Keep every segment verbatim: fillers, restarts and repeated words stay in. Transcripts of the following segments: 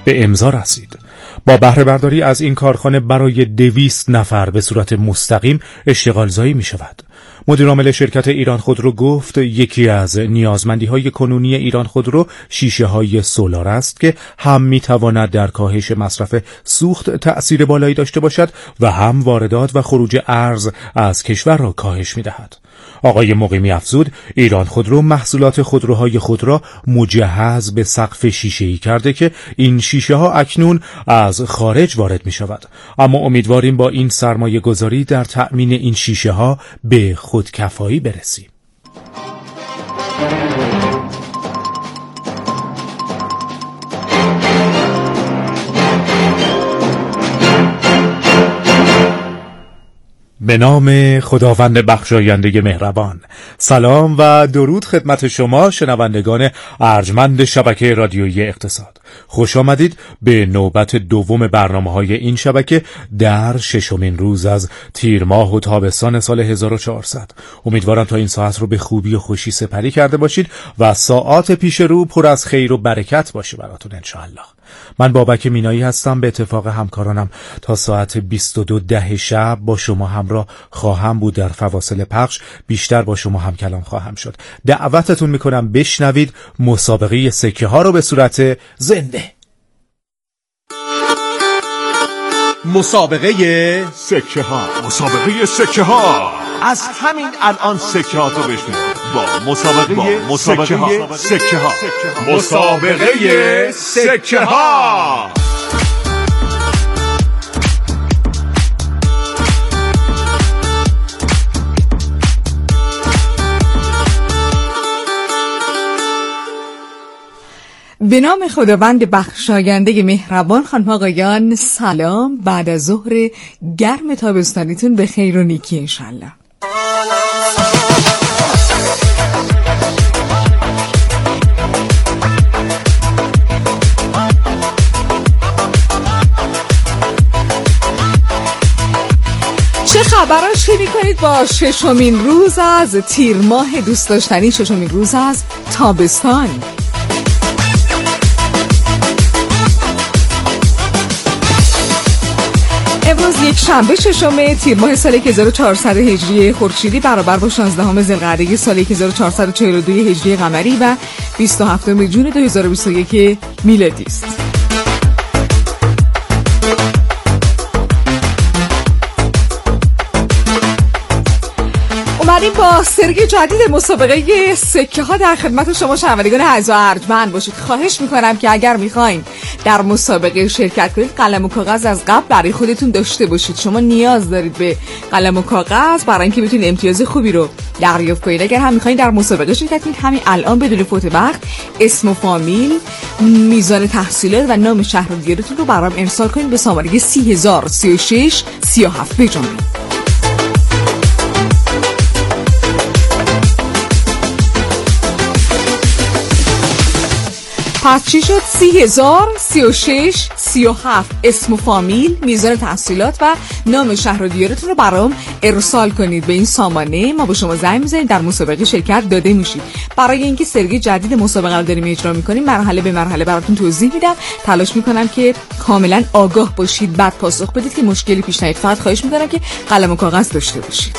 به امضا رسید. با بهره برداری از این کارخانه برای دویست نفر به صورت مستقیم اشتغالزایی می شود. مدیر عامل شرکت ایران خودرو گفت یکی از نیازمندی‌های کنونی ایران خودرو شیشه‌های سولار است که هم می‌تواند در کاهش مصرف سوخت تأثیر بالایی داشته باشد و هم واردات و خروج ارز از کشور را کاهش می‌دهد. آقای مقیمی افزود ایران خودرو محصولات خودروهای خود را مجهز به سقف شیشه‌ای کرده که این شیشه‌ها اکنون از خارج وارد می‌شود، اما امیدواریم با این سرمایه گذاری در تأمین این شیشه‌ها به خودکفایی برسیم. به نام خداوند بخشاینده مهربان. سلام و درود خدمت شما شنوندگان ارجمند شبکه رادیویی اقتصاد. خوش آمدید به نوبت دوم برنامه‌های این شبکه در ششمین روز از تیر ماه و تابستان سال هزار و چهارصد. امیدوارم تا این ساعت رو به خوبی و خوشی سپری کرده باشید و ساعات پیش رو پر از خیر و برکت باشه براتون انشاءالله. من بابک مینایی هستم. به اتفاق همکارانم تا ساعت بیست و دو ده شب با شما همراه خواهم بود. در فواصل پخش بیشتر با شما هم کلام خواهم شد. دعوتتون میکنم بشنوید مسابقه سکه ها رو به صورت زنده. مسابقه سکه ها مسابقه سکه ها از همین الان سکه ها تو بشنوید با مسابقه با مسابقه سکه ها مسابقه سکه ها. به نام خداوند بخشاینده مهربان. خانم آقایان سلام، بعد از ظهر گرم تابستانیتون به خیر و نیکی انشالله. چه خبراش که میکنید با ششمین روز از تیر ماه دوست داشتنی، ششمین روز از تابستان. امروز یک شنبه ششم تیر ماه سال هزار و چهارصد هجری خورشیدی برابر با شانزدهم ذوالقعده سال هزار و چهارصد و چهل و دو هجری قمری و بیست و هفتم جون دو هزار و بیست و یک میلادی است. اومدیم با سری جدید مسابقه سکه ها در خدمت شما شنوندگان عزیز و ارجمند باشید. خواهش میکنم که اگر میخواین در مسابقه شرکت کنید قلم و کاغذ از قبل برای خودتون داشته باشید. شما نیاز دارید به قلم و کاغذ برای اینکه بتونید امتیاز خوبی رو دریافت کنید. اگر هم میخواین در مسابقه شرکت کنید همین الان بدون فوت وقت اسم و فامیل، میزان تحصیلات و نام شهر و دیارتون رو برام ارسال کنید به شماره سی هزار سی و شش سی و هفت بجنبید. پس چی شد؟ سی هزار سی و شش سی و هفت اسم و فامیل، میزان تحصیلات و نام شهر و دیارتون رو برام ارسال کنید به این سامانه. ما با شما زنگ میزنیم، در مسابقه شرکت داده میشید. برای اینکه سری جدید مسابقه رو داریم اجرا میکنیم مرحله به مرحله براتون توضیح میدم. تلاش میکنم که کاملا آگاه باشید بعد پاسخ بدید که مشکلی پیش نیاد. فقط خواهش میکنم که قلم و کاغذ داشته باشید.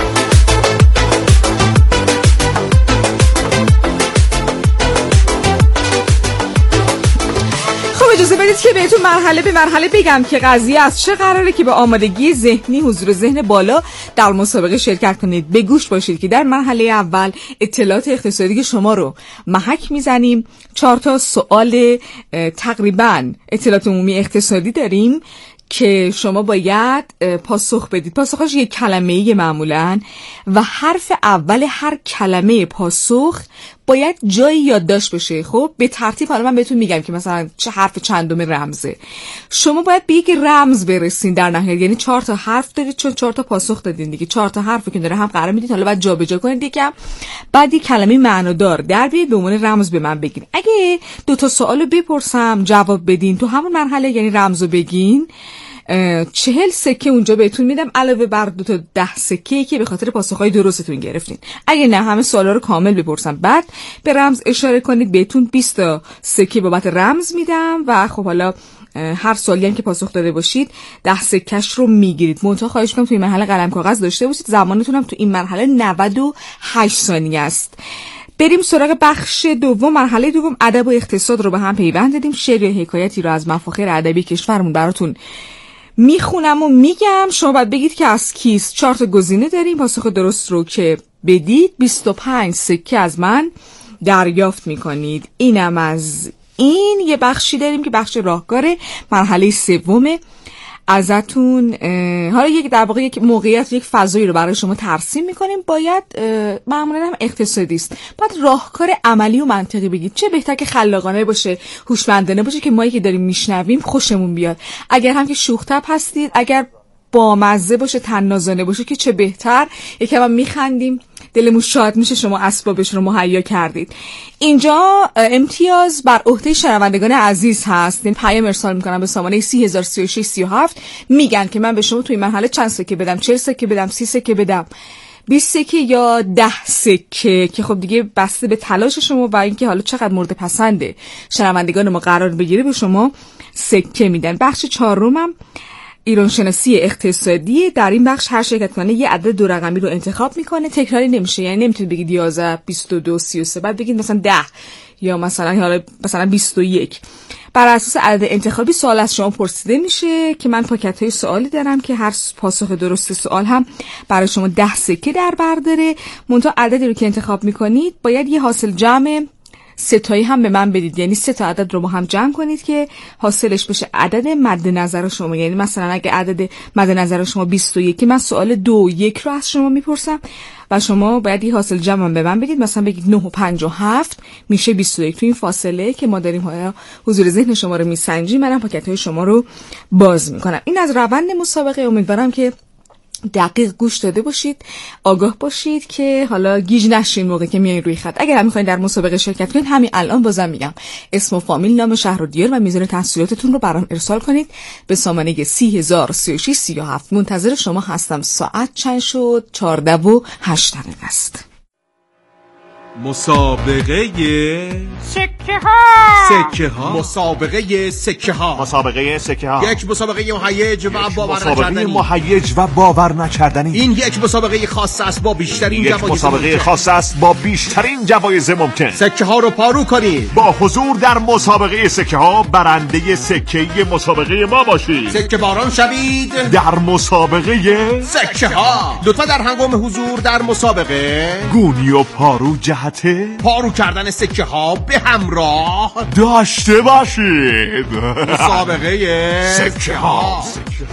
اجازه بدید که بهتون مرحله به مرحله بگم که قضیه از چه قراره که با آمادگی ذهنی، حضور ذهن بالا در مسابقه شرکت کنید. به گوش باشید که در مرحله اول اطلاعات اقتصادی شما رو محک میزنیم. چهار تا سوال تقریبا اطلاعات عمومی اقتصادی داریم که شما باید پاسخ بدید. پاسخش یک کلمه‌ای معمولاً و حرف اول هر کلمه پاسخ باید جایی یادداشت بشه. خب به ترتیب حالا من بهتون میگم که مثلا چه حرف چندم رمزه. شما باید به یک رمز برسین در نهایت، یعنی چهار تا حرف دارید چون چهار تا پاسخ دادین دیگه. چهار تا حرفی که داره هم قرار میدید، حالا بعد جابجا کنید یکم، بعد یک کلمه معنادار در بیارید به عنوان رمز به من بگین. اگه دو تا سوالو بپرسم جواب بدین تو همون مرحله، یعنی رمزو بگین، چهل سکه اونجا بهتون میدم علاوه بر دو تا ده سکه که به خاطر پاسخهای درستتون گرفتین. اگه نه همه سوالا رو کامل بپرسم بعد به رمز اشاره کنید بهتون بیست تا سکه بابت رمز میدم و خب حالا هر سوالی هم که پاسخ داده باشید ده سکش رو میگیرید. منتها خواهش میکنم توی مرحله قلم کاغذ داشته باشید. زمانتون هم تو این مرحله نود و هشت ثانیه است. بریم سراغ بخش دوم. مرحله دوم ادب و اقتصاد رو به هم پیوند دادیم. شعر یا حکایتی رو از مفاخر ادبی کشورمون براتون میخونم و میگم، شما باید بگید که از کیست. چهار تا گزینه داریم. پاسخ درست رو که بدید بیست و پنج سکه از من دریافت میکنید. اینم از این. یه بخشی داریم که بخش راهکار مرحله سومه. ازتون حالا یک در واقع یک موقعیت یک فضایی رو برای شما ترسیم میکنیم. باید معمولا هم اقتصادی است، باید راهکار عملی و منطقی بگید. چه بهتر که خلاقانه باشه، هوشمندانه باشه که مایی که داریم میشنویم خوشمون بیاد. اگر هم که شوخ طبع هستید، اگر با مزه باشه، طنازانه باشه که چه بهتر. یکم هم میخندیم، دلمون شاد میشه شما اسبابش رو مهیا کردید. اینجا امتیاز بر عهده شنوندگان عزیز هست. این پیام ارسال میکنم به سامانه سی هزار سی و شش سی و هفت. میگن که من به شما توی مرحله چند سکه بدم، چهل سکه بدم، سی سکه بدم، بیست سکه یا ده سکه، که خب دیگه بسته به تلاش شما و اینکه حالا چقدر مورد پسنده شنوندگان ما قرار بگیره به شما سکه میدن. بخش چهارمم ایران شناسی اقتصادی. در این بخش هر شرکت کننده یه عدد دو رقمی رو انتخاب میکنه. تکراری نمیشه، یعنی نمیتونید بگید یازده، بیست و دو، سی و سه بعد بگید مثلا ده یا مثلا حالا مثلا بیست و یک. بر اساس عدد انتخابی سوال از شما پرسیده میشه که من پاکت های سوالی دارم که هر پاسخ درست سوال هم برای شما ده سکه در بر داره. منتها عددی رو که انتخاب میکنید باید یه حاصل جمع سه تایی هم به من بدید، یعنی سه تا عدد رو با هم جمع کنید که حاصلش بشه عدد مد نظر شما. یعنی مثلا اگه عدد مد نظر شما بیست و یک، من سوال دو یک رو از شما میپرسم و شما باید یه حاصل جمع هم به من بدید. مثلا بگید نه و پنج و هفت میشه بیست و یک. تو این فاصله که ما داریم ها حضور ذهن شما رو میسنجیم، منم پاکت های شما رو باز میکنم. این از روند مسابقه. امیدوارم که دقیق گوش داده باشید، آگاه باشید که حالا گیج نشین موقع که میایین روی خط. اگر هم میخواین در مسابقه شرکت کنید، همین الان بازم میگم اسم و فامیل، نام شهر و دیار و میزان تحصیلاتتون رو برام ارسال کنید به سامانه سی هزار سی و شش سی و هفت. منتظر شما هستم. ساعت چند شد؟ چهارده و هشت دقیقه است. مسابقه سکه ها سکه ها مسابقه سکه ها مسابقه سکه ها یک مسابقه مهیج و باور مسابقه نکردنی. مهیج و باور نکردنی. این یک مسابقه خاص است با بیشترین یک جوایز مسابقه ممکن. خاص است با بیشترین جوایز ممکن. سکه ها رو پارو کنید. با حضور در مسابقه سکه ها برنده سکه مسابقه ما باشید. سکه باران شوید در مسابقه سکه ها. لطفا در هنگام حضور در مسابقه گونی و پارو جهت پارو کردن سکه ها به همراه داشته باشید. مسابقه سکه ها.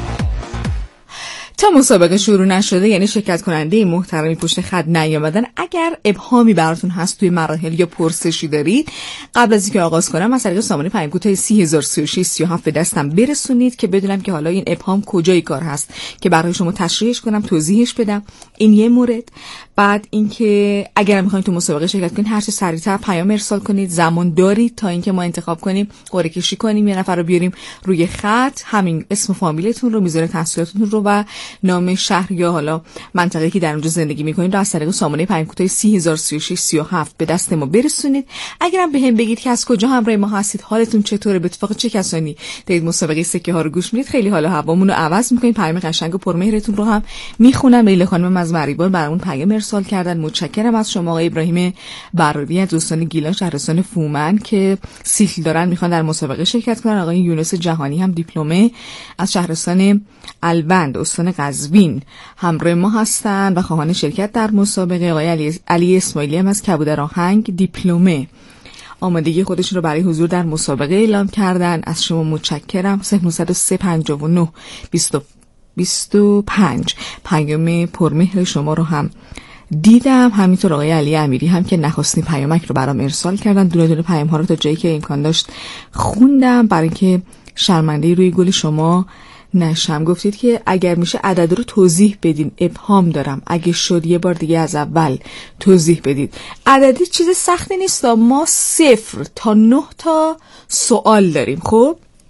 تا مسابقه شروع نشده، یعنی شرکت کننده محترمی پشت خط نیامدن، اگر ابهامی براتون هست توی مراحل یا پرسشی دارید، قبل از اینکه آغاز کنم از طریق سامانه پیام کوتاه سی هزار سی و شش سی و هفت به دستم برسونید که بدونم که حالا این ابهام کجای کار هست که برای شما تشریحش کنم، توضیحش بدم. این یه مورد. بعد اینکه اگر میخواین تو مسابقه شرکت کنید، هر چه سریعتر پیام ارسال کنید. زمان دارید تا اینکه ما انتخاب کنیم، قرعه کشی کنیم، یه نفر رو بیاریم روی خط، همین اسم و فامیلتون رو، میزان تحصیلاتتون رو و نام شهر یا حالا منطقه‌ای که در اونجا زندگی می‌کنید رو از طریق سامانه پیام کوتاه سی هزار سی و شش سی و هفت به دست ما برسونید. اگرم بهم بگید که از کجا همراه ما هستید، حالتون چطوره، به اتفاق چه کسانی دارید مسابقه سکه ها رو گوش میدید، خیلی حالا هوامون رو عوض می‌کنید. پیام قشنگ و پرمهرتون رو هم میخونم. لیلا خانم از مریبان برامون پیام ارسال کردن. متشکرم از شما. آقای ابراهیم براری از دوستان گیلان شهرستان فومن که سیکل دارن میخوان در مسابقه شرکت کنن. آقای یونس جهانی هم دیپلمه از شهرستان البند استان قزوین همراه ما هستن و خواهان شرکت در مسابقه. آقای علی, علی اسماعیلی هم از کبودر آهنگ دیپلمه آمادگی خودشون رو برای حضور در مسابقه اعلام کردن. از شما متشکرم. صفر نه سه پنج نه بیست و پنج پیام پرمهر شما رو هم دیدم. همینطور آقای علی امیری هم که نخستین پیامک رو برام ارسال کردن. دونه دونه پیام ها رو تا جایی که امکان داشت خوندم برای اینکه شرمنده روی گل شما نشم. گفتید که اگر میشه عدد رو توضیح بدین، ابهام دارم، اگه شد یه بار دیگه از اول توضیح بدید. عددی چیز سختی نیست. ما صفر تا نه تا سوال داریم. خب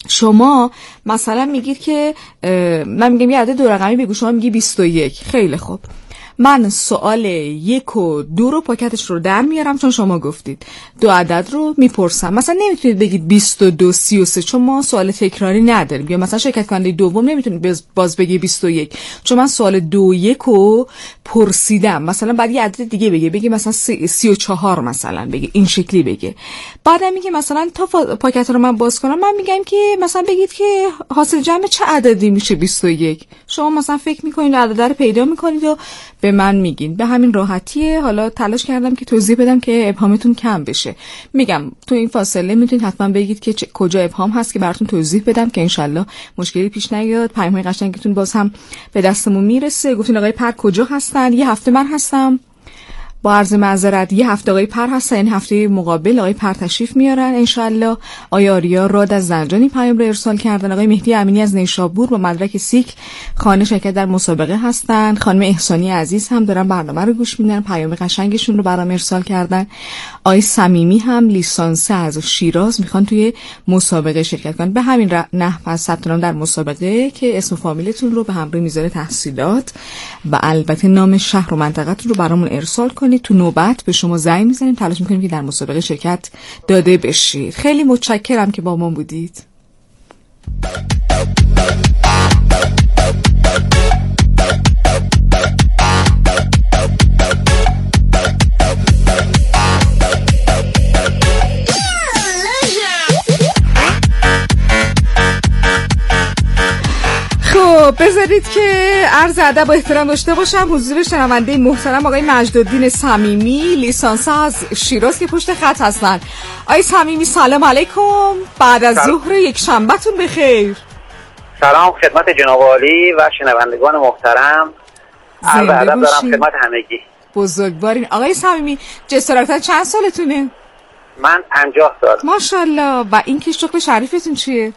شما مثلا میگید که من میگم یه عدد دو رقمی بگو، شما میگی بیست و یک. خیلی خوب، من سوال یک و دو رو پاکتش رو در میارم چون شما گفتید دو عدد رو میپرسم. مثلا نمیتونید بگید بیست و دو سی و سه چون ما سوال تکراری نداریم، یا مثلا شرکت کننده دوم نمیتونید باز بگی بیست و یک چون من سوال دو و یک رو پرسیدم. مثلا بعد یه عدد دیگه بگه، بگی مثلا سی و چهار مثلا بگه، این شکلی بگه. بعدم میگه مثلا تا پاکت رو من باز کنم، من میگم که مثلا بگید که حاصل جمع چه عددی میشه بیست و یک. شما مثلا فکر میکنید عدد رو پیدا میکنید و به من میگین. به همین راحتیه. حالا تلاش کردم که توضیح بدم که ابهامتون کم بشه. میگم تو این فاصله میتونید حتما بگید که کجا ابهام هست که براتون توضیح بدم که انشالله مشکلی پیش نیاد. پیام‌های قشنگتون باز هم به دستمون میرسه. گفتین آقای پر کجا هستن؟ یه هفته من هستم، با عرض معذرت یه هفته آقای پر هستن، این هفته مقابل آقای پر تشریف میارن انشالله. آقای آریا راد از زنجانی پیام رو ارسال کردن. آقای مهدی امینی از نیشابور با مدرک سیک خانه شرکت در مسابقه هستن. خانم احسانی عزیز هم دارن برنامه رو گوش میدن، پیام قشنگشون رو برام ارسال کردن. آقای صمیمی هم لیسانس از شیراز میخوان توی مسابقه شرکت کنن. به همین نحو ثبت نام در مسابقه که اسم و فامیلتون رو به همراه میزان تحصیلات و البته نام شهر و منطقه‌تون رو برامون ارسال کنید. تو نوبت به شما زنگ میزنیم، تلاش میکنیم که در مسابقه شرکت داده بشید. خیلی متشکرم که با ما بودید. بذارید که عرض ادب و احترام داشته باشم حضور شنونده محترم آقای مجدالدین صمیمی، لیسانس از شیراز که پشت خط هستن. آقای صمیمی سلام علیکم، بعد از ظهر یک شنبهتون بخیر. سلام خدمت جناب عالی و شنوندگان محترم. عرض ادب دارم خدمت همگی. بزرگوارین. آقای صمیمی جسارتا چند سالتونه؟ من پنجاه سال. ماشاءالله. و این که شغل شریفتون چیه؟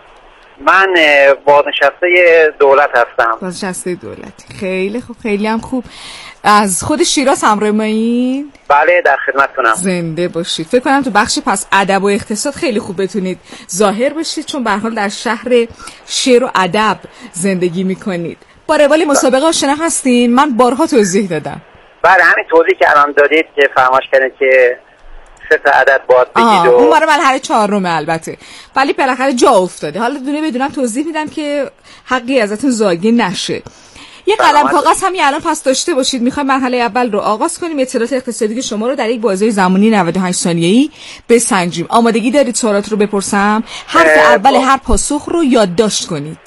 من بازنشسته دولت هستم. بازنشسته دولت. خیلی خوب، خیلی هم خوب. از خود شیراز همراه مایین؟ بله در خدمتتونم. زنده باشید. فکر کنم تو بخش پس ادب و اقتصاد خیلی خوب بتونید ظاهر بشید چون به هر حال در شهر شعر و ادب زندگی میکنید. با روال مسابقه آشنا هستین؟ من بارها توضیح دادم. بله همین توضیح که الان دادید که فرمایش کردید که سه تا عدد باید بگید و اون برای مرحله چهارم البته، ولی بالاخره جا افتاده. حالا دونه بدونم توضیح میدم که حقی ازتون زاگی نشه. یه قلم کاغذ هم الان پس داشته باشید. میخوایم مرحله اول رو آغاز کنیم. اطلاعات اقتصادی شما رو در یک بازه زمانی نود و هشت ثانیه‌ای بسنجیم. آمادگی دارید سوالات رو بپرسم؟ حرف اول هر پاسخ رو یادداشت کنید.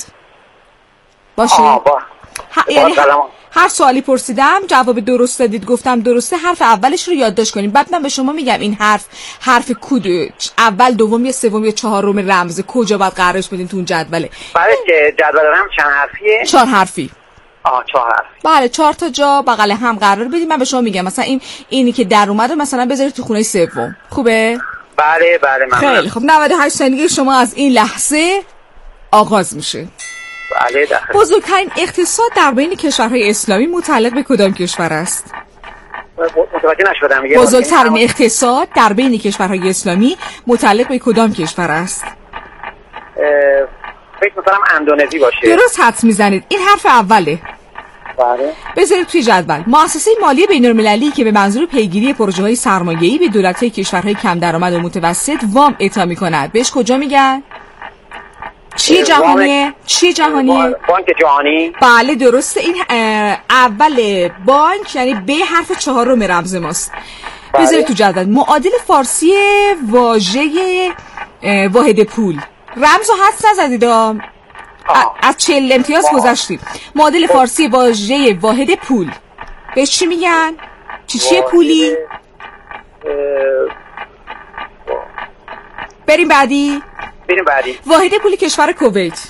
باشه؟ آه با. ه... یعنی هر سوالی پرسیدم جواب درست دادید گفتم درسته، حرف اولش رو یادداشت کنید. بعد من به شما میگم این حرف حرف کدوم، اول دوم یا سوم یا چهارم رمز کجا باید قرارش بدین تو اون جدوله. بله که جدول رمز چند حرفیه؟ چهار حرفی. آها چهار حرف. بله چهار تا جا بغل هم قرار بدید. من به شما میگم مثلا این اینی که در اومده مثلا بذارید تو خونه سوم. خوبه؟ بله بله ممنون. خیلی خب. نود و هشت ثانیه شما از این لحظه آغاز میشه. بله دقیقاً. بزرگترین اقتصاد در بین کشورهای اسلامی متعلق به کدام کشور است؟ متوجه نشدم. بزرگترین اقتصاد در بین کشورهای اسلامی متعلق به کدام کشور است؟ فکر می‌کنم اندونزی باشه. درست حدس میزنید. این حرف اوله. بله. بذارید توی جدول. مؤسسه مالی بین‌المللی که به منظور پیگیری پروژه‌های سرمایه‌ای به دولت‌های کشورهای کم درآمد و متوسط وام اعطا می‌کند، بهش کجا میگن؟ چی جهانیه؟ چی جهانیه؟ بانک جهانی. بله درسته. این اول بانک یعنی به حرف چهارم رمز ماست. بله. بذارید تو جدول. معادل فارسی واژه واحد پول. رمزو حدس نزدید. از چهل امتیاز گذشتید. معادل فارسی واژه واحد پول بهش چی میگن؟ چی چیه پولی؟ بریم بعدی. بریم بعدی. واحد پولی کشور کویت.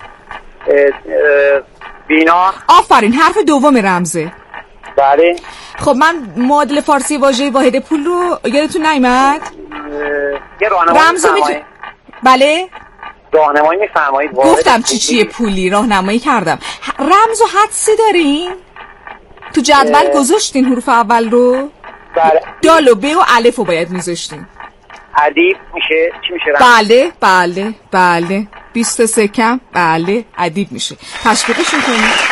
دینار. آفرین. حرف دوم رمزه. بله. خب من معادل فارسی واژه واحد پول رو یادتون نیامد؟ یه راهنمایی می‌فرمایید؟ بله؟ راهنمایی می‌فرمایید؟ گفتم چی چیه پولی، راهنمایی کردم. رمز و حدسی دارین؟ تو جدول گذاشتین حروف اول رو؟ بله. دال و ب و الف رو باید میذاشتین. الف میشه چی میشه رمز؟ بله بله بله. بیست و سه کم بله ادیب میشه. تشویقشون کنید.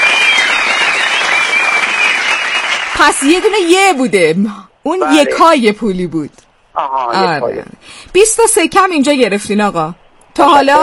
پس یه دونه یه بوده، اون بله. یکای پولی بود. آها یکای. بیست و سه کم اینجا گرفتین آقا. تا حالا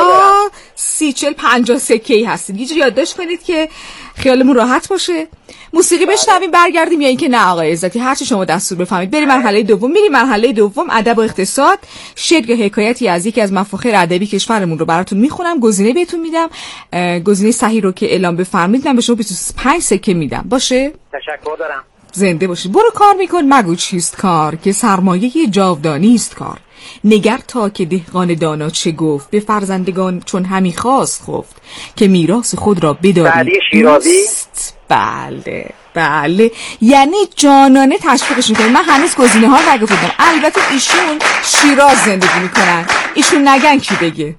سی چل پنجاه سکه‌ای هستید. یه جور یادداشت کنید که خیالمون راحت باشه. موسیقی بشنویم برگردیم یا اینکه نه آقای عزتی هر چی شما دستور بفهمید. بریم مرحله دوم. میریم مرحله دوم، ادب و اقتصاد. شعر یا حکایتی از یکی از مفاخر ادبی کشورمون رو براتون میخونم، گزینه بهتون میدم. گزینه صحیح رو که اعلام بفرمایید من به شما بیست و پنج سکه میدم. باشه؟ تشکر دارم. زنده باشید. برو کار میکن مگو چیست کار، که سرمایه جاودانی است کار. نگر تا که دهقان دانا چه گفت، به فرزندگان چون همی خواست خفت، که میراث خود را بداری. سعدی شیرازی. بله بله، یعنی جانانه تشویقش میکنه. من هنوز گزینه ها نگفتم، البته ایشون شیراز زندگی میکنن، ایشون نگن کی بگه.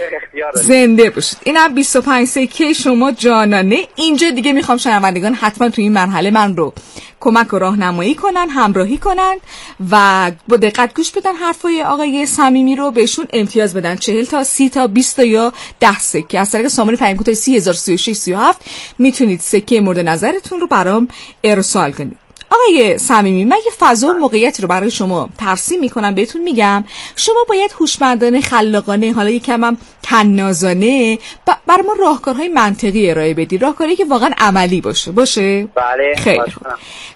زنده باشید. اینم بیست و پنج سکه شما جانانه. اینجا دیگه میخوام شنوندگان حتما تو این مرحله من رو کمک و راهنمایی کنن، همراهی کنن و با دقت گوش بدن حرفای آقای صمیمی رو، بهشون امتیاز بدن. چهل تا سی تا بیست یا ده سکه از طریق سامانه پیام کوتاه سی هزار سی و شش سی و هفت میتونید سکه مورد نظرتون رو برام ارسال کنید. آقای صمیمی، من یه فضا و موقعیتی رو برای شما ترسیم میکنم، بهتون میگم شما باید هوشمندانه، خلاقانه، حالا یکم هم طنازانه برای ما راهکارهای منطقی ارائه بدید، راهکاری که واقعا عملی باشه. باشه؟ بله. خیلی خوب.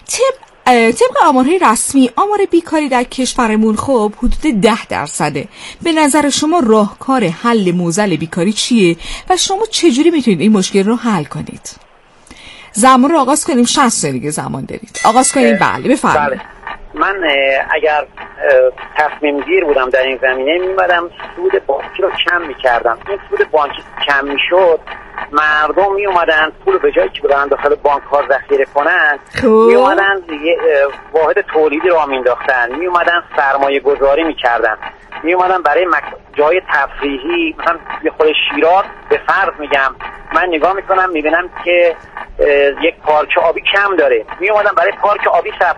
طبق طبق آمارهای رسمی آمار بیکاری در کشورمون خب حدود ده درصده. به نظر شما راهکار حل معضل بیکاری چیه و شما چجوری میتونید این مشکل رو حل کنید؟ زمان رو آغاز کنیم. شصت ثانیه زمان دارید. آغاز کنیم. بله بفرمایید. بله. من اگر تصمیم گیر بودم در این زمینه میمدم سود بانکی رو کم میکردم. این سود بانکی کم میشد، مردم می اومدن پول به جایی که برن داخل بانک ها ذخیره کنن می اومدن واحد تولیدی رو مینداختن، می اومدن سرمایه گذاری میکردن، می اومدن برای مک... جای تفریحی مثلا یه خود شیراز به فرض میگم من نگاه میکنم میبینم که یک پارک آبی کم داره، می اومدن برای پارک آبی سب...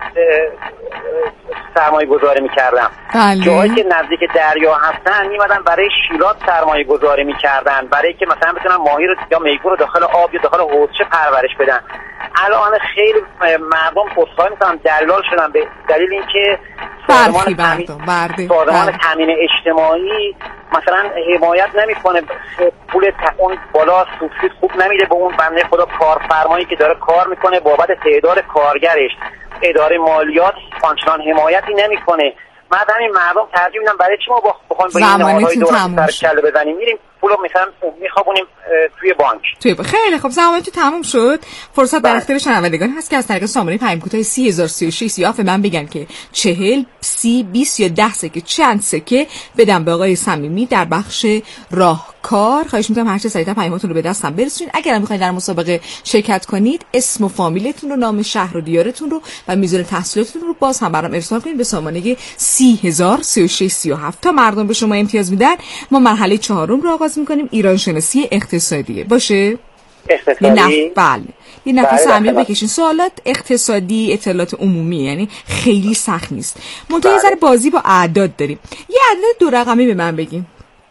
سرمایه گذاری میکردن. جایی که نزدیک دریا هستن می اومدن برای شیراز سرمایه گذاری میکردن، برای که مثلا بتونن ماهی رو یا میگو رو داخل آب یا داخل حوضچه پرورش بدن. الان خیلی مردم پست‌های میکنن دلال شدن به دلیل اینکه سازمان تامین سازمان تامین اجتماعی مثلا حمایت نمیکنه، پول اون بالا سوبسید خوب نمیده به اون بنده خدا کارفرمایی که داره کار میکنه بابت تعداد کارگرش. اداره مالیات آنچنان حمایتی نمیکنه. من همین مردم ترجیح میدم برای چی ما با بخوایم با این نهادهای دولتی سر کله بزنیم، میریم پولو مثلا میخوابونیم توی بانک. توی با... خیلی خب زمانتون تموم شد. فرصت در اختیار شنوندگان هست که از طریق سامانه پیام کوتاه سی هزار سی و شش سی و هفت من بگن که چهل، سی، بیست یا ده سکه چند سکه بدم به آقای صمیمی در بخش راهکار. خواهش می‌کنم هر چه سریعتر پیامتون رو به دستم برسونید. اگر هم می‌خواید در مسابقه شرکت کنید اسم و فامیلتون رو، نام شهر و دیارتون رو و میزان تحصیلاتتون رو باز هم برام ارسال کنید به سامانه سی هزار سی و شش سی و هفت تا مردم به شما امتیاز میدن. ما مرحله چهارم رو آغاز می‌کنیم، ایران شناسی اقتصادیه. باشه؟ اقتصادی. یه نف... بله. یه نفس عمیق بکشین. سوالات اقتصادی، اطلاعات عمومی، یعنی خیلی سخت نیست. منتها ذره بازی با اعداد داریم. یه عدد دو رقمی به من بگین.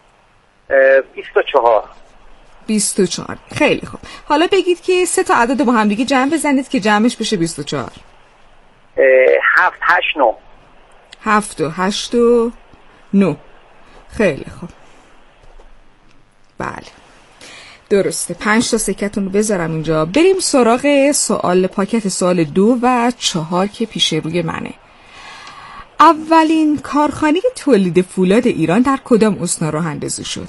بیست و چهار. بیست و چهار. خیلی خوب. حالا بگید که سه تا عدد با هم دیگه جمع بزنید که جمعش بشه بیست و چهار. هفت، هشت، نو. هفت و هشت و نو. خیلی خوب. بله درسته. پنج تا سکتون رو بذارم اینجا. بریم سراغ سوال پاکت سوال دو و چهار که پیش روی منه. اولین کارخانه تولید فولاد ایران در کدام استان راه اندازی شد؟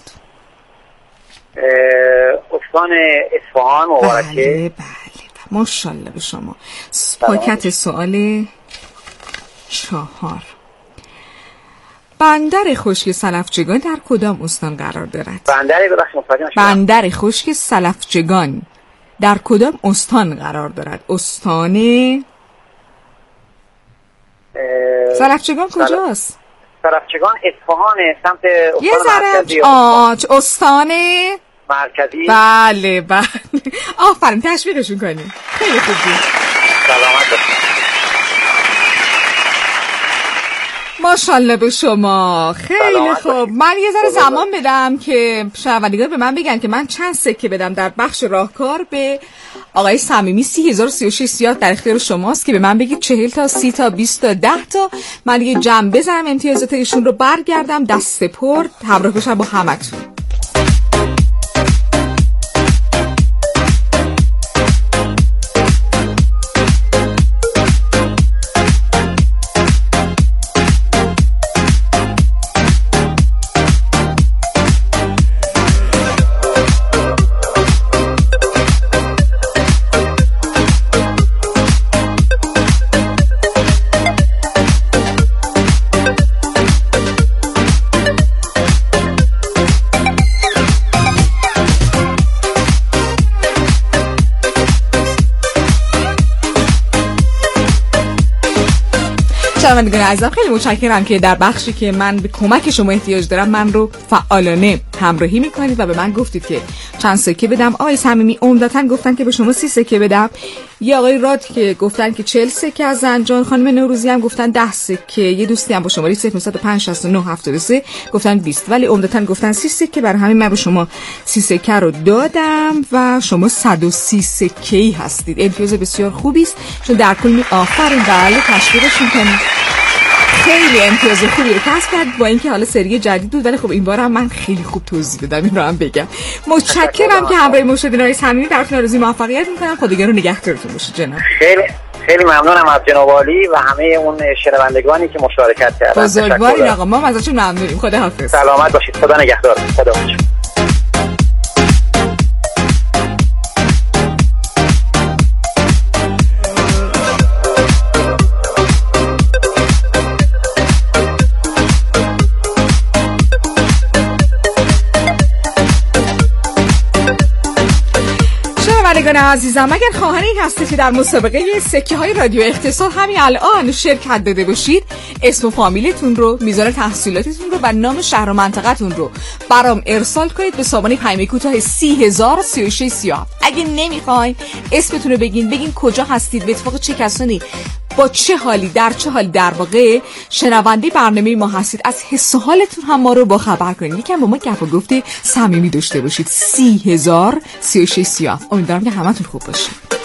استان اصفهان مبارکه. بله بله ماشاءالله به شما. پاکت سوال چهار. بندر خشک سلفچگان در کدام استان قرار دارد؟ بندر بندر خشک سلفچگان در کدام استان قرار دارد؟ استان سلفچگان کجاست؟ سلفچگان اصفهان سمت یه ذره آه استان مرکزی. بله بله آفرین تشویقشون کنیم. خیلی خوب بود. سلامت باشید. ماشاءالله به شما. خیلی خوب. من یه ذره زمان بدم که شنوندگان به من بگن که من چند سکه بدم در بخش راهکار به آقای صمیمی. سی هزار و سی و شش سیاه در اختیار شماست که به من بگید چهل تا، سی تا، بیست تا، ده تا. من یه جمع بزنم امتیازات ایشون رو برگردم دست پر همراه بشم با همتون. شنوندگان عزیزم خیلی متشکرم که در بخشی که من به کمک شما احتیاج دارم من رو فعالانه همراهی میکنید و به من گفتید که چند سکه بدم. آقای صمیمی عمدتاً گفتن که به شما سی سکه بدم. یه آقای راد که گفتن که چهل سکه از زنجان، خانم نوروزی هم گفتن ده سکه، یه دوستی هم با شماره صفر نه پنج شش نه هفت سه گفتن بیست، ولی عمدتاً گفتن سی سکه. برای همین من به شما سی سکه رو دادم و شما صد و سی سکه‌ای هستید. امتیاز بسیار خوبی است چون در کل می آفرین بله تشویقشون کنید. خیلی امتیاز خوبی رو کسب کرد با اینکه حالا سری جدید بود، ولی خب این بار هم من خیلی خوب توضیح دادم، این رو هم بگم. متشکرم که همراه ما شدین آقای صمیمی. براتون آرزوی موفقیت می‌کنم. خداگاه رو نگهدارتون باشه جناب. خیلی خیلی ممنونم از جناب عالی و همه اون شنوندگانی که مشارکت کردن. بزرگوارین آقا، ما ازتون ممنونیم. خداحافظ. سلامت باشید. خدا نگهدار. خدا باشید. شنوندگان عزیزم، اگر خواهان این هستید که در مسابقه سکه های رادیو اقتصاد همین الان شرکت داده باشید، اسم و فامیلتون رو، میزان تحصیلاتتون رو و نام شهر و منطقتون رو برام ارسال کنید به سامانه پیام کوتاه سی هزار و سی و شش سیاه. اگه نمیخواین اسمتون رو بگین، بگین کجا هستید، به اتفاق چه کسانی، با چه حالی، در چه حالی در واقع شنونده برنامه ما هستید، از حس و حالتون هم ما رو با خبر کنید. یکم با ما گپ و گفت صمیمی داشته باشید. سی هزار و سی و شش سیاه. امیدوارم که همتون خوب باشید.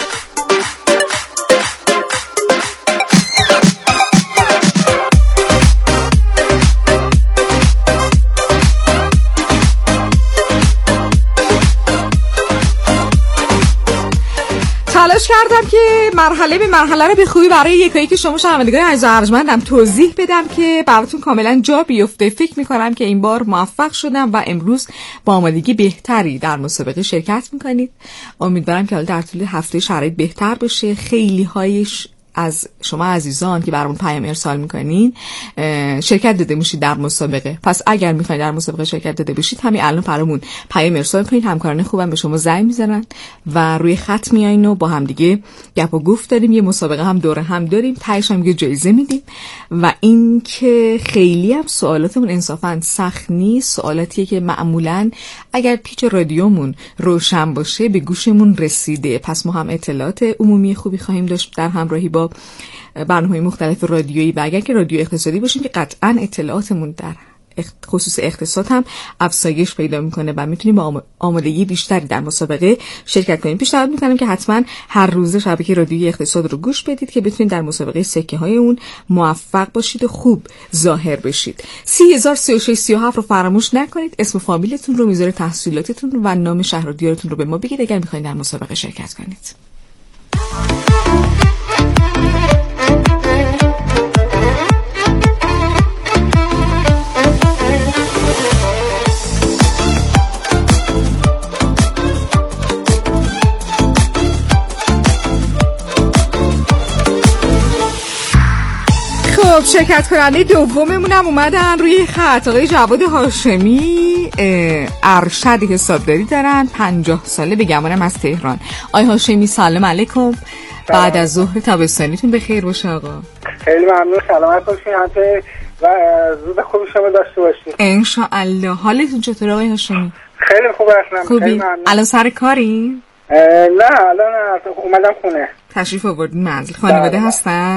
تلاش کردم که مرحله به مرحله رو به خوبی برای یکایی که شما شنوندگان عزیز و ارجمندم توضیح بدم که براتون کاملا جا بیفته. فکر میکنم که این بار موفق شدم و امروز با آمادگی بهتری در مسابقه شرکت میکنید. امیدوارم که حالا در طول هفته شرایط بهتر بشه. خیلی هایش از شما عزیزان که برامون پیام ارسال میکنین شرکت داده میشید در مسابقه. پس اگر میخواین در مسابقه شرکت داده باشید همین الان برامون پیام ارسال کنید. همکاران خوبم به شما زنگ میزنن و روی خط میایین و با هم دیگه گپ و گفت داریم. یه مسابقه هم دوره هم داریم، تهش هم یه جایزه میدیم. و این که خیلی هم سوالاتمون انصافا سخت نیست، سوالاتیه که معمولا اگر پیچ رادیومون روشن باشه به گوشمون رسیده. پس ما هم اطلاعات عمومی خوبی خواهیم داشت در همراهی با برنامه‌های مختلف رادیویی و اگر که رادیو اقتصادی باشیم که قطعاً اطلاعاتمون در خصوص اقتصاد هم افزایش پیدا میکنه و میتونیم با آمادگی بیشتری در مسابقه شرکت کنیم. پیشنهاد میکنم که حتما هر روز شبکه رادیویی اقتصاد رو گوش بدید که بتونید در مسابقه سکه های اون موفق باشید و خوب ظاهر بشید. سی هزار و سی و شش سی و هفت رو فراموش نکنید. اسم و فامیلتون رو، میزان تحصیلاتتون و نام شهر و دیارتون رو به ما بگید اگر میخواید در مسابقه شرکت کنید. خب شرکت کننده دوممون هم اومدن روی خط. آقای جواد هاشمی ارشد حسابداری دارن، پنجاه ساله، به گمانم از تهران. آقای هاشمی سلام علیکم. بعد از ظهر تابستانیتون بخیر باشه آقا. خیلی ممنون، سلامت باشین همه و روز خوبی شما داشته باشین ان شاء الله. حالتون چطوره آقای هاشمی؟ خیلی خوب هستم. خیلی ممنون. الان سر کارین؟ نه الان اومدم خونه. تشریف آوردین منزل. خانواده هستن؟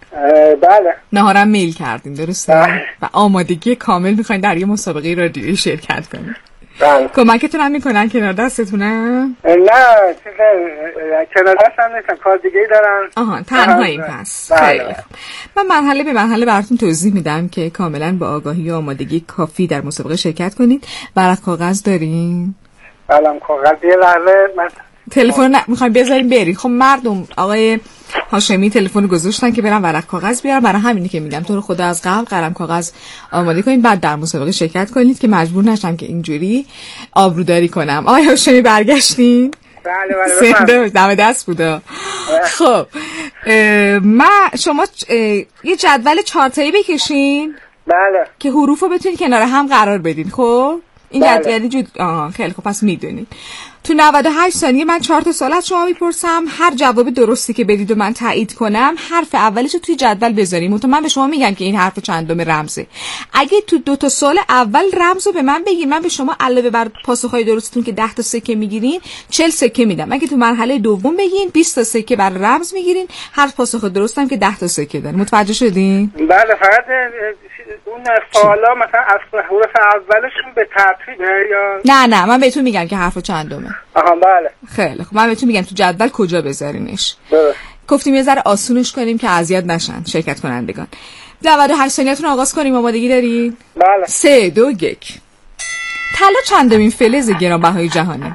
بله. نهارم میل کردین درسته؟ بله. و آمادگی کامل میخواین در یه مسابقه رادیویی شرکت کنین. بله. کمکتون هم میکنن کنار دستتونم؟ نه چیز کنار دستم نیستم، کار دیگه ای دارن. آها تنهایی پس. خیلی خوب. من مرحله به مرحله براتون توضیح میدم که کاملا با آگاهی و آمادگی کافی در مسابقه شرکت کنید. ورق کاغذ دارین؟ بله کاغذ یه لحظه من تلفن ن... میخوایم بذاریم برید. خب مردم آقای هاشمی تلفن گذاشتن که برن ورق کاغذ بیارن، برای همینی که میگم تو رو خدا از قبل قلم کاغذ آماده کنید بعد در مسابقه شرکت کنید که مجبور نشم که اینجوری آبروداری کنم. آقای هاشمی برگشتین؟ بله بله سنده دم دست بوده. خب من شما یه جدول چهار تایی بکشین بله که حروف رو بتونید کنار هم قرار بدین. خب این بله. جدولی جد... آه خیلی خب پس میدونید. تو نود و هشت ثانیه من چهار تا سوال از شما میپرسم، هر جواب درستی که بدید و من تایید کنم حرف اولش رو توی جدول بذاریم. منتها من به شما میگم که این حرف چندم رمزه. اگه تو دو تا سوال اول رمز رو به من بگین، من به شما علاوه بر پاسخهای درستتون که ده تا سکه میگیرین چهل سکه میدم. اگه تو مرحله دوم بگین بیست تا سکه بر رمز میگیرین، هر پاسخ درستم که ده تا سکه داره. متوجه شدین؟ بله. فقط اون سوالا مثلا از حروف اولشون به ترتیبه یا نه نه من بهتون میگم که حرف چندمه. آها بله. خیلی خب من بهتون میگم تو جدول کجا بذارینش. درست. گفتیم یه ذره آسونش کنیم که اذیت نشن شرکت کنندگان. نود و هشت ثانیه‌تون آغاز کنیم. آمادگی دارین؟ بله. سه دو یک. طلا چندمین فلز گرانبهای جهانه؟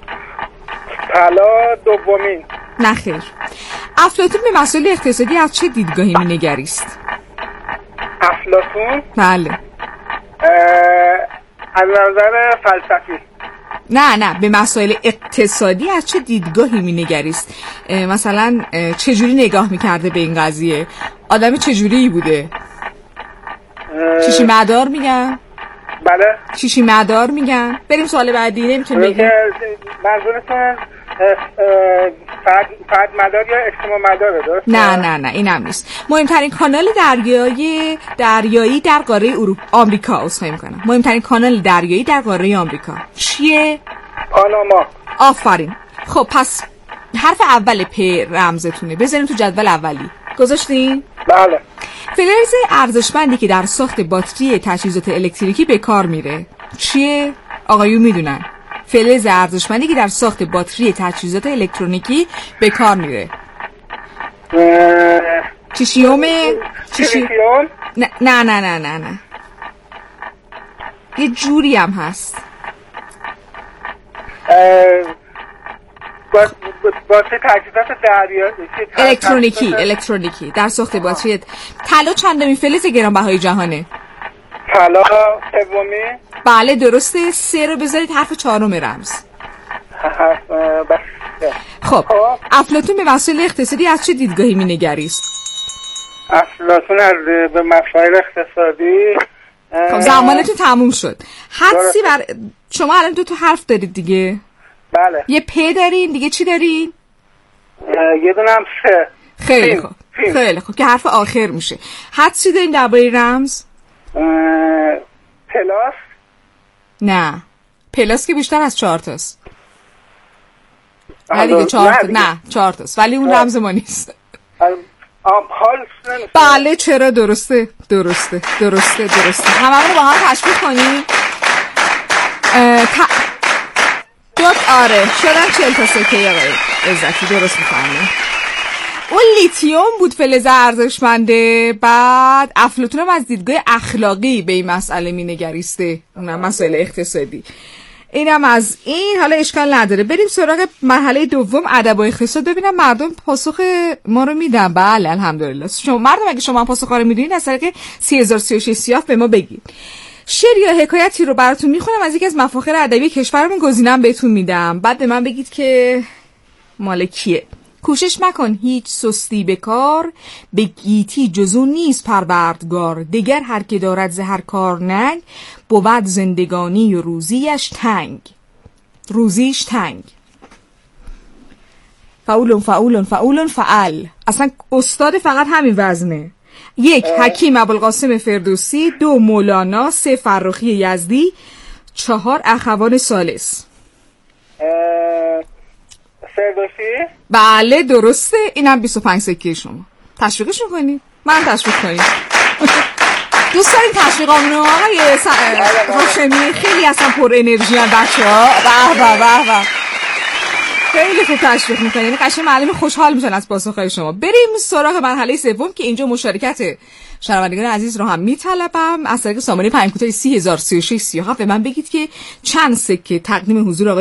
طلا دومین. نه خیر. افلاطون به مسائل اقتصادی از چه دیدگاهی می‌نگریست؟ افلاطون؟ بله. از نظر فلسفی. نه نه به مسائل اقتصادی از چه دیدگاهی می‌نگریست؟ مثلا چجوری نگاه می‌کرده به این قضیه؟ آدم چجوری بوده؟ چیشی مدار میگن؟ بله. چیشی مدار میگن؟ بریم سوال بعدی. نمیتونم بگم منظورتون فرد فرد مدار یا اجتماع مداره درست؟ نه نه نه اینم نیست. مهمترین کانال دریایی دریایی در قاره اروپا آمریکا عذرخواهی میکنم. مهمترین کانال دریایی در قاره آمریکا چیه؟ پاناما. آفرین. خب پس حرف اول پ رمزتونه. بذاریم تو جدول اولی. گذاشتین؟ بله. فلز ارزشمندی که در ساخت باتری تجهیزات الکتریکی به کار میره چیه؟ آقایون میدونن. فلز ارزشمندی که در ساخت باتری تجهیزات الکترونیکی به کار میره. چیشیومه؟ چیشی... نه نه نه نه نه نه یه جوری هم هست. باتری تجهیزات دریایی الکترونیکی الکترونیکی در ساخت باتری. طلا چندمین فلز گرانبهای جهانه؟ طلا سومی. بله درسته. سه رو بذارید حرف چهارم رمز. خب افلاطون به مسائل اقتصادی از چه دیدگاهی می‌نگریست؟ افلاطون از به مسائل اقتصادی. خب زمانتون تموم شد. حدسی بر شما الان دو تا حرف دارید دیگه. بله. یه پ دارین دیگه. چی دارین؟ یه دونه هم سه. خیلی خوب. خیلی خوب که حرف آخر میشه. حدسی دارین درباره رمز؟ پلاس. نه پلاس که بیشتر از چهار تاست. نه دیگه چهار تا نه چهار تاست ولی اون رمز ما نیست. آمپال. بله چرا درسته درسته درسته درسته. همه رو با هم تشبیه کنیم. ت... دوت آره شدن چهل تا سکه یا عزتی درست میفهمه. اون لیتیوم بود فلز ارزشمنده. بعد افلاطون هم از دیدگاه اخلاقی به این مسئله مینگریسته، اونم مسئله اقتصادی. اینم از این. حالا اشکال نداره بریم سراغ مرحله دوم ادب و اقتصاد. ببینم مردم پاسخ ما رو میدن. بله الحمدلله. شما مردم اگه شما پاسخ رو میدونید از طریق سی هزار و سی و شش سیاف به ما بگید. شعر یا حکایتی رو براتون میخونم از یکی از مفاخر ادبی کشورمون، گزینه‌ام بهتون میدم بعد به من بگید که مال کیه. کوشش مکن هیچ سستی بکار، به گیتی جزو نیست پروردگار. دگر هر که دارد زهر کار ننگ، بود زندگانی و روزیش تنگ. روزیش تنگ. فعولن فعولن فعولن فعل. اصلا استاد فقط همین وزنه. یک حکیم ابوالقاسم فردوسی. دو مولانا. سه فرخی یزدی. چهار اخوان ثالث. فردوسی. بله درسته. اینم بیست و پنج سکه شما. تشویقش میکنید؟ من تشویق کنیم. دوست داریم تشویقامونو آقای هاشمی؟ خیلی اصلا پر انرژی ان بچه‌ها. به به به به. خیلی خوب تشویق می‌کنین. یعنی قشنگ معلم خوشحال میشن از پاسخهای شما. بریم سراغ مرحله سوم که اینجا مشارکت شنوندگان عزیز رو هم میطلبم. از طریق سامانه پیام کوتاه سی هزار سی و شش سی و هفت به من بگید که چند سکه تقدیم حضور آقای